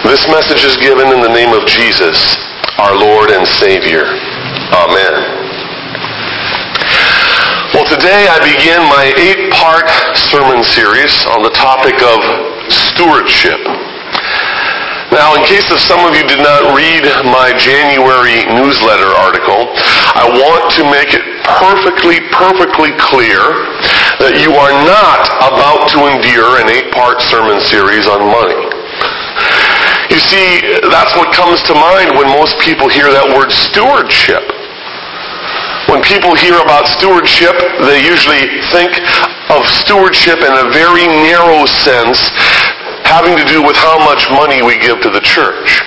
This message is given in the name of Jesus, our Lord and Savior. Amen. Well, today I begin my 8-part sermon series on the topic of stewardship. Now, in case of some of you did not read my January newsletter article, I want to make it perfectly clear that you are not about to endure an 8-part sermon series on money. You see, that's what comes to mind when most people hear that word stewardship. When people hear about stewardship, they usually think of stewardship in a very narrow sense, having to do with how much money we give to the church.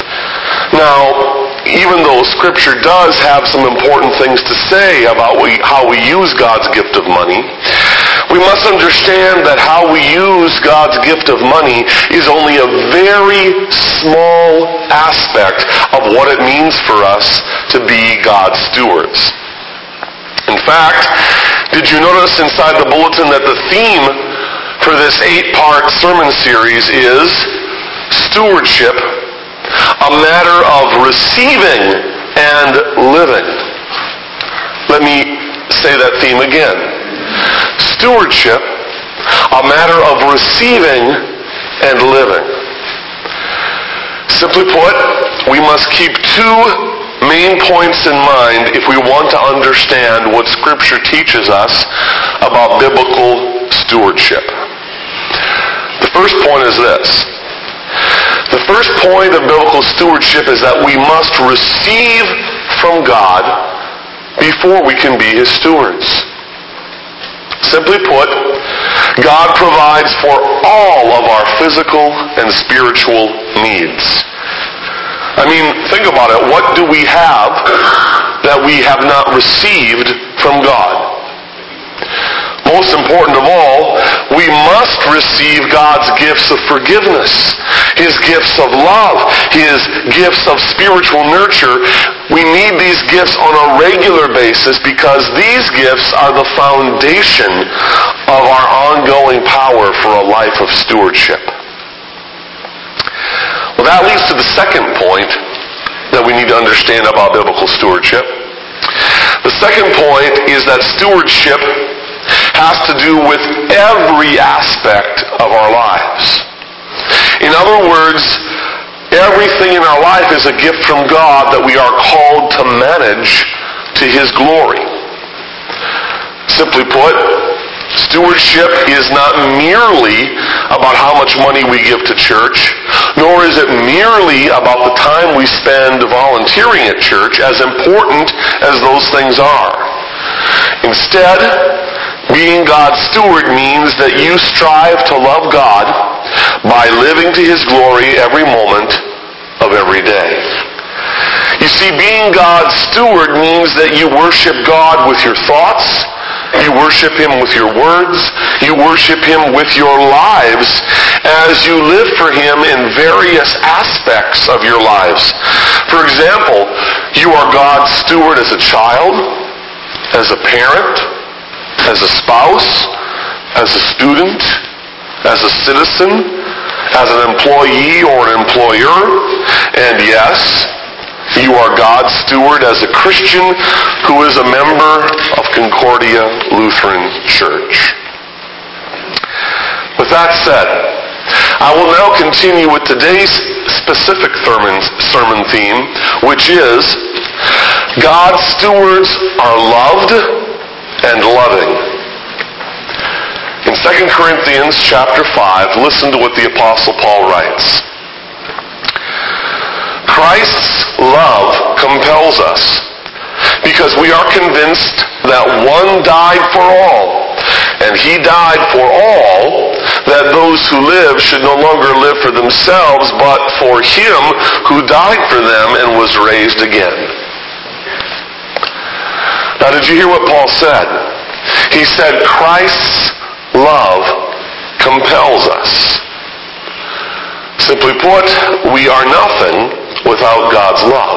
Now, even though Scripture does have some important things to say about how we use God's gift of money, we must understand that how we use God's gift of money is only a very small aspect of what it means for us to be God's stewards. In fact, did you notice inside the bulletin that the theme for this 8-part sermon series is stewardship, a matter of receiving and living? Let me say that theme again. Stewardship, a matter of receiving and living. Simply put, we must keep two main points in mind if we want to understand what Scripture teaches us about biblical stewardship. The first point is this. The first point of biblical stewardship is that we must receive from God before we can be His stewards. Simply put, God provides for all of our physical and spiritual needs. I mean, think about it. What do we have that we have not received from God? Most important of all, we must receive God's gifts of forgiveness, His gifts of love, His gifts of spiritual nurture. We need these gifts on a regular basis because these gifts are the foundation of our ongoing power for a life of stewardship. Well, that leads to the second point that we need to understand about biblical stewardship. The second point is that stewardship has to do with every aspect of our lives. In other words, everything in our life is a gift from God that we are called to manage to His glory. Simply put, stewardship is not merely about how much money we give to church, nor is it merely about the time we spend volunteering at church, as important as those things are. Instead, being God's steward means that you strive to love God by living to His glory every moment of every day. You see, being God's steward means that you worship God with your thoughts, you worship Him with your words, you worship Him with your lives as you live for Him in various aspects of your lives. For example, you are God's steward as a child, as a parent, as a spouse, as a student, as a citizen, as an employee or an employer, and yes, you are God's steward as a Christian who is a member of Concordia Lutheran Church. With that said, I will now continue with today's specific sermon theme, which is God's stewards are loved and loving. In 2 Corinthians chapter 5, listen to what the Apostle Paul writes. Christ's love compels us, because we are convinced that one died for all, and He died for all, that those who live should no longer live for themselves, but for Him who died for them and was raised again. Now, did you hear what Paul said? He said, Christ's love compels us. Simply put, we are nothing without God's love.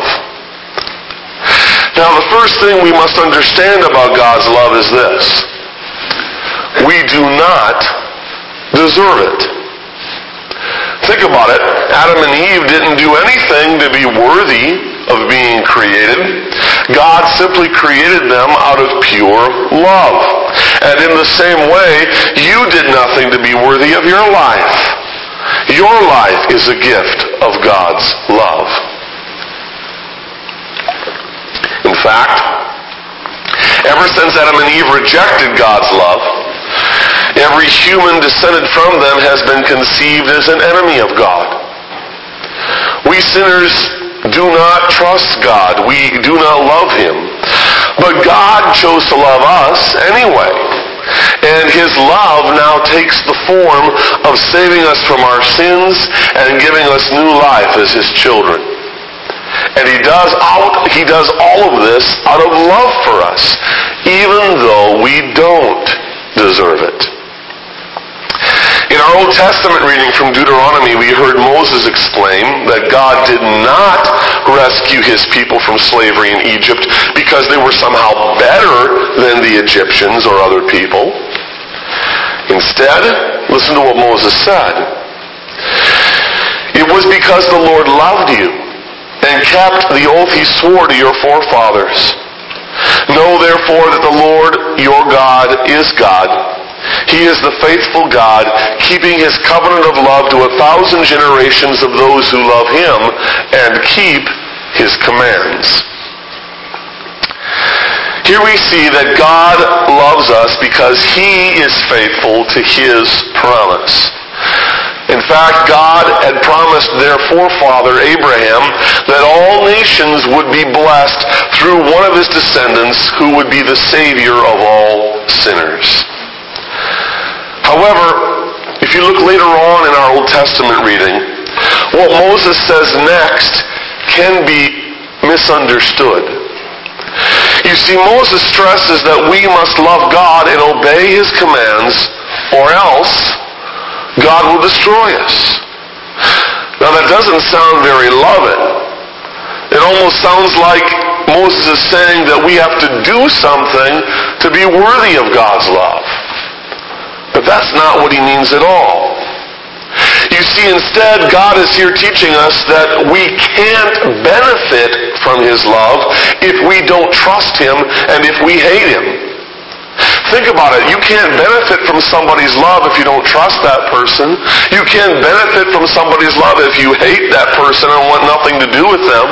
Now, the first thing we must understand about God's love is this. We do not deserve it. Think think about it, Adam and Eve didn't do anything to be worthy of being created. God simply created them out of pure love. And in the same way, you did nothing to be worthy of your life. Your life is a gift of God's love. In fact, ever since Adam and Eve rejected God's love, every human descended from them has been conceived as an enemy of God. We sinners do not trust God. We do not love Him. But God chose to love us anyway. And His love now takes the form of saving us from our sins and giving us new life as His children. And He does all of this out of love for us, even though we don't deserve it. In our Old Testament reading from Deuteronomy, we heard Moses explain that God did not rescue His people from slavery in Egypt because they were somehow better than the Egyptians or other people. Instead, listen to what Moses said. It was because the Lord loved you and kept the oath He swore to your forefathers. Know therefore that the Lord your God is God. He is the faithful God, keeping His covenant of love to 1,000 generations of those who love Him and keep His commands. Here we see that God loves us because He is faithful to His promise. In fact, God had promised their forefather Abraham that all nations would be blessed through one of his descendants who would be the Savior of all sinners. However, if you look later on in our Old Testament reading, what Moses says next can be misunderstood. You see, Moses stresses that we must love God and obey His commands, or else God will destroy us. Now that doesn't sound very loving. It almost sounds like Moses is saying that we have to do something to be worthy of God's love. But that's not what he means at all. You see, instead, God is here teaching us that we can't benefit from His love if we don't trust Him and if we hate Him. Think about it. You can't benefit from somebody's love if you don't trust that person. You can't benefit from somebody's love if you hate that person and want nothing to do with them.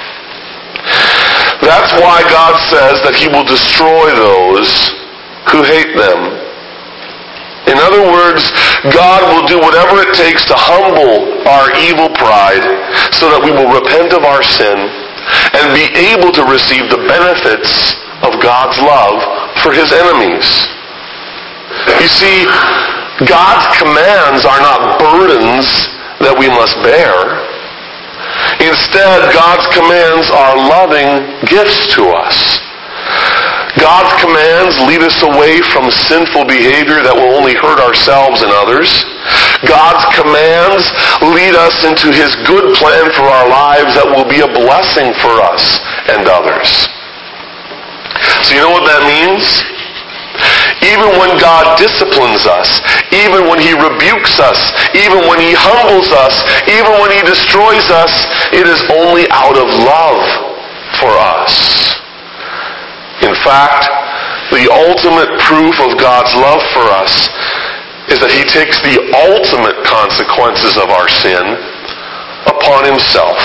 That's why God says that He will destroy those who hate them. In other words, God will do whatever it takes to humble our evil pride so that we will repent of our sin and be able to receive the benefits of God's love for His enemies. You see, God's commands are not burdens that we must bear. Instead, God's commands are loving gifts to us. God's commands lead us away from sinful behavior that will only hurt ourselves and others. God's commands lead us into His good plan for our lives that will be a blessing for us and others. So you know what that means? Even when God disciplines us, even when He rebukes us, even when He humbles us, even when He destroys us, it is only out of love for us. In fact, the ultimate proof of God's love for us is that He takes the ultimate consequences of our sin upon Himself.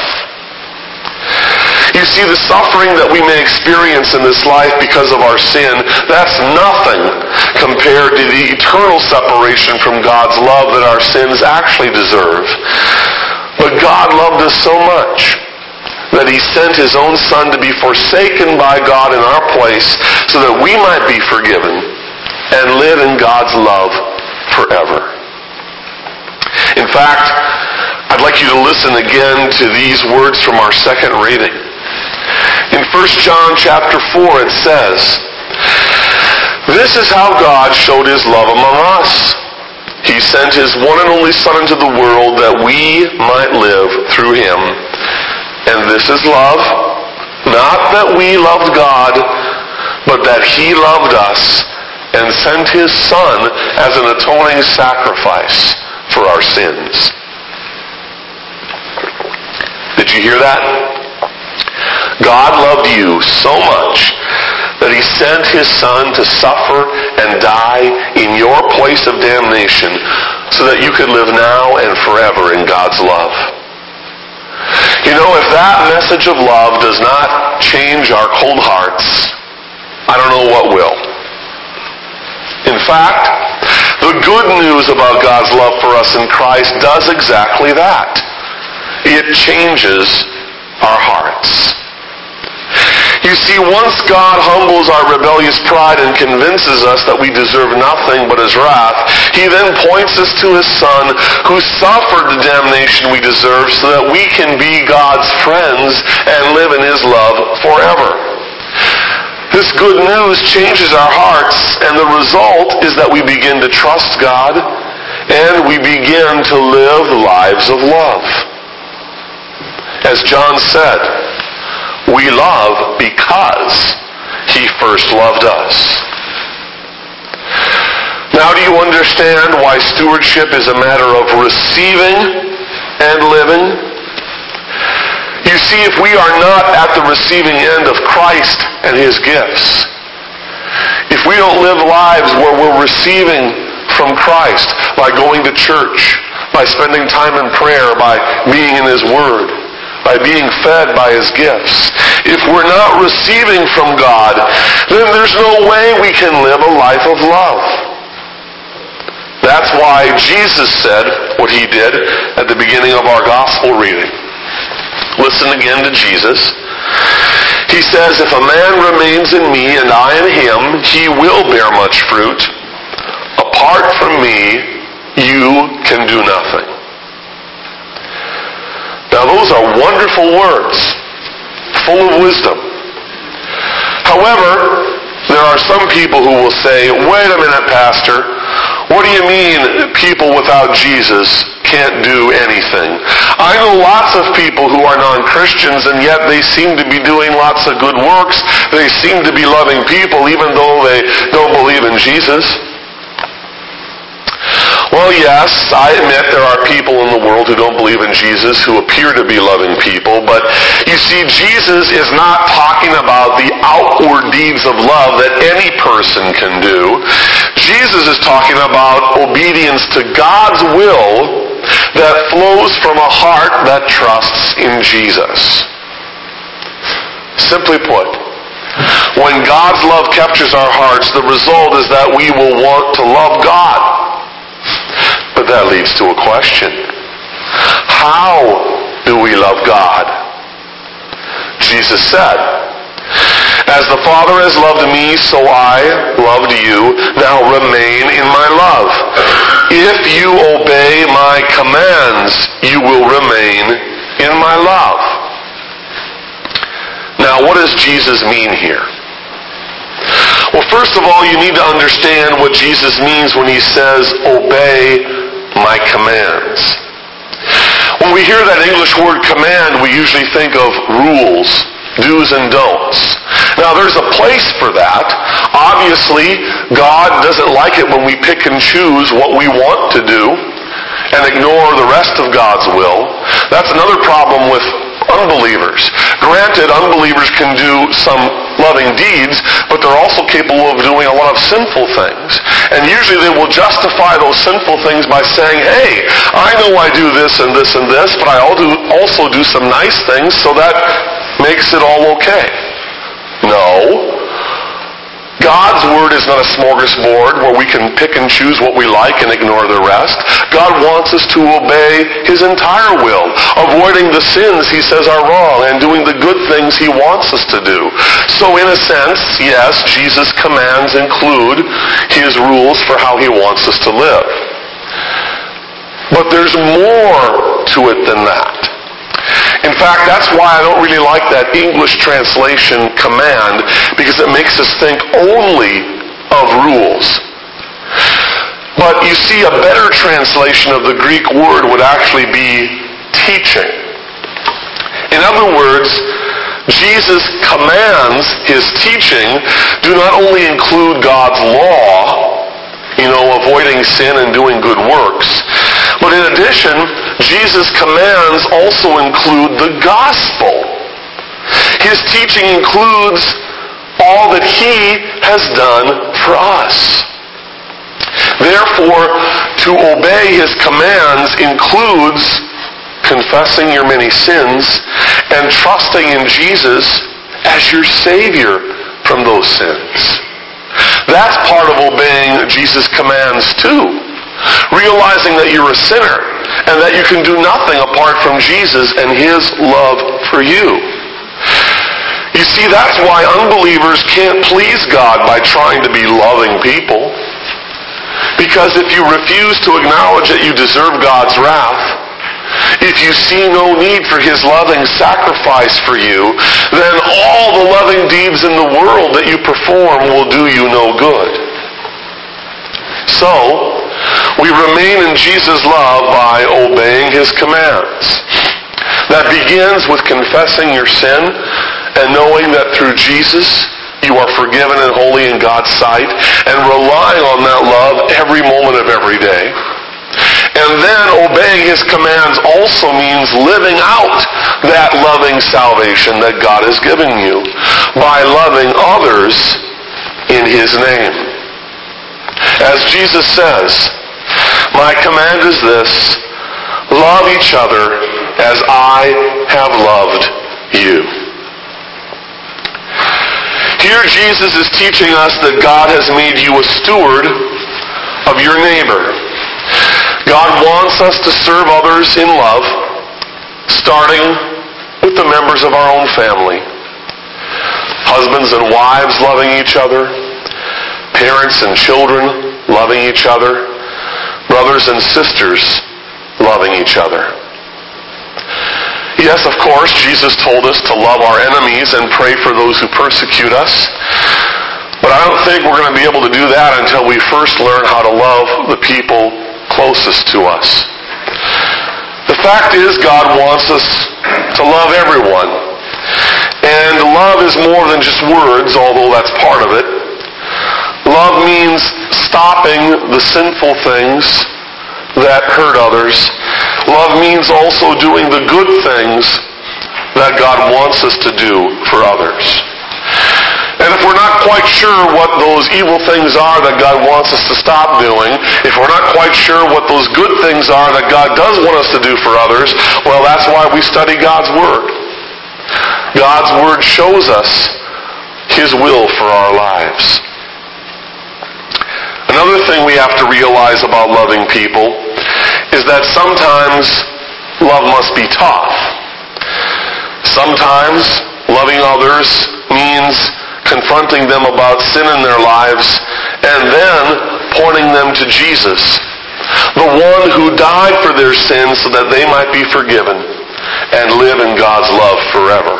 You see, the suffering that we may experience in this life because of our sin, that's nothing compared to the eternal separation from God's love that our sins actually deserve. But God loved us so much that He sent His own Son to be forsaken by God in our place so that we might be forgiven and live in God's love forever. In fact, I'd like you to listen again to these words from our second reading. In 1 John chapter 4 it says, "This is how God showed His love among us. He sent His one and only Son into the world that we might live through Him. And this is love, not that we loved God, but that He loved us and sent His Son as an atoning sacrifice for our sins." Did you hear that? God loved you so much that He sent His Son to suffer and die in your place of damnation so that you could live now and forever in God's love. You know, if that message of love does not change our cold hearts, I don't know what will. In fact, the good news about God's love for us in Christ does exactly that. It changes our hearts. You see, once God humbles our rebellious pride and convinces us that we deserve nothing but His wrath, He then points us to His Son who suffered the damnation we deserve so that we can be God's friends and live in His love forever. This good news changes our hearts, and the result is that we begin to trust God and we begin to live lives of love. As John said, we love because He first loved us. Now, do you understand why stewardship is a matter of receiving and living? You see, if we are not at the receiving end of Christ and His gifts, if we don't live lives where we're receiving from Christ by going to church, by spending time in prayer, by being in His Word, by being fed by His gifts, if we're not receiving from God, then there's no way we can live a life of love. That's why Jesus said what He did at the beginning of our gospel reading. Listen again to Jesus. He says, "If a man remains in me and I in him, he will bear much fruit. Apart from me, you can do nothing." Now those are wonderful words, full of wisdom. However, there are some people who will say, "Wait a minute, Pastor, what do you mean people without Jesus can't do anything?" I know lots of people who are non-Christians, and yet they seem to be doing lots of good works. They seem to be loving people even though they don't believe in Jesus. Well, yes, I admit there are people in the world who don't believe in Jesus who appear to be loving people, but you see, Jesus is not talking about the outward deeds of love that any person can do. Jesus is talking about obedience to God's will that flows from a heart that trusts in Jesus. Simply put, when God's love captures our hearts, the result is that we will want to love God. But that leads to a question. How do we love God? Jesus said, "As the Father has loved me, so I loved you. Now remain in my love. If you obey my commands, you will remain in my love." Now, what does Jesus mean here? Well, first of all, you need to understand what Jesus means when He says, "Obey my commands." When we hear that English word command, we usually think of rules, do's and don'ts. Now, there's a place for that. Obviously, God doesn't like it when we pick and choose what we want to do and ignore the rest of God's will. That's another problem with unbelievers. Granted, unbelievers can do some loving deeds, but they're also capable of doing a lot of sinful things. And usually they will justify those sinful things by saying, "Hey, I know I do this and this and this, but I also do some nice things, so that makes it all okay." No. God's Word is not a smorgasbord where we can pick and choose what we like and ignore the rest. God wants us to obey His entire will, avoiding the sins He says are wrong and doing the good things He wants us to do. So in a sense, yes, Jesus' commands include His rules for how He wants us to live. But there's more to it than that. In fact, that's why I don't really like that English translation command, because it makes us think only of rules. But you see, a better translation of the Greek word would actually be teaching. In other words, Jesus' commands, His teaching, do not only include God's law, avoiding sin and doing good works, but in addition, Jesus' commands also include the gospel. His teaching includes all that he has done for us. Therefore, to obey his commands includes confessing your many sins and trusting in Jesus as your Savior from those sins. That's part of obeying Jesus' commands too. Realizing that you're a sinner and that you can do nothing apart from Jesus and his love for you. You see, that's why unbelievers can't please God by trying to be loving people. Because if you refuse to acknowledge that you deserve God's wrath, if you see no need for his loving sacrifice for you, then all the loving deeds in the world that you perform will do you no good. So, we remain in Jesus' love by obeying his commands. That begins with confessing your sin and knowing that through Jesus you are forgiven and holy in God's sight, and relying on that love every moment of every day. And then obeying his commands also means living out that loving salvation that God has given you by loving others in his name. As Jesus says, "My command is this, love each other as I have loved you." Here Jesus is teaching us that God has made you a steward of your neighbor. God wants us to serve others in love, starting with the members of our own family. Husbands and wives loving each other, parents and children loving each other, brothers and sisters loving each other. Yes, of course, Jesus told us to love our enemies and pray for those who persecute us. But I don't think we're going to be able to do that until we first learn how to love the people closest to us. The fact is, God wants us to love everyone. And love is more than just words, although that's part of it. Love means stopping the sinful things that hurt others. Love means also doing the good things that God wants us to do for others. And if we're not quite sure what those evil things are that God wants us to stop doing, if we're not quite sure what those good things are that God does want us to do for others, well, that's why we study God's Word. God's Word shows us his will for our lives. Another thing we have to realize about loving people is that sometimes love must be tough. Sometimes loving others means confronting them about sin in their lives and then pointing them to Jesus, the one who died for their sins so that they might be forgiven and live in God's love forever.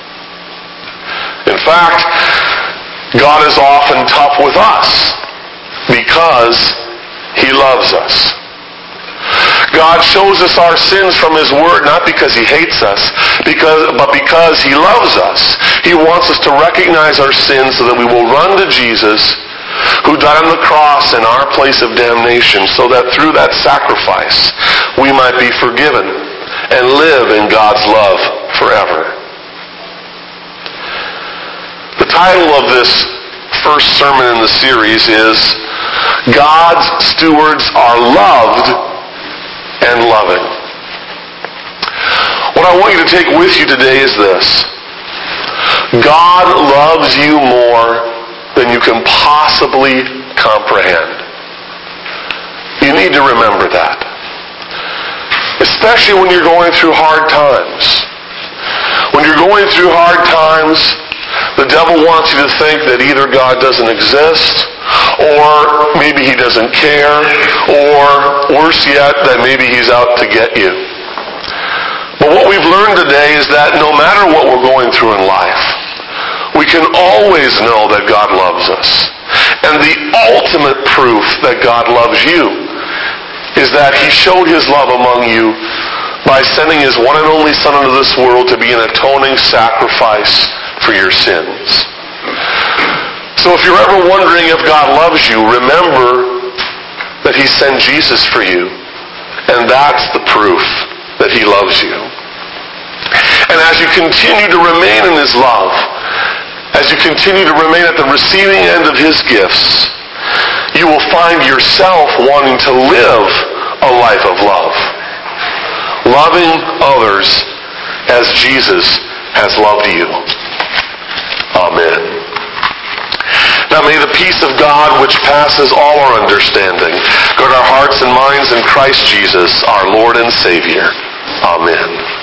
In fact, God is often tough with us because he loves us. God shows us our sins from his word not because he hates us, but because he loves us. He wants us to recognize our sins so that we will run to Jesus, who died on the cross in our place of damnation, so that through that sacrifice we might be forgiven and live in God's love forever. The title of this first sermon in the series is God's Stewards Are Loved and Loving. What I want you to take with you today is this. God loves you more than you can possibly comprehend. You need to remember that. Especially when you're going through hard times. When you're going through hard times, the devil wants you to think that either God doesn't exist, or maybe he doesn't care, or worse yet, that maybe he's out to get you. But what we've learned today is that no matter what we're going through in life, we can always know that God loves us. And the ultimate proof that God loves you is that he showed his love among you by sending his one and only Son into this world to be an atoning sacrifice for your sins. So if you're ever wondering if God loves you, remember that he sent Jesus for you. And that's the proof loves you. And as you continue to remain in His love, as you continue to remain at the receiving end of His gifts, you will find yourself wanting to live a life of love, loving others as Jesus has loved you. Amen. Now may the peace of God, which passes all our understanding, guard our hearts and minds in Christ Jesus, our Lord and Savior. Amen.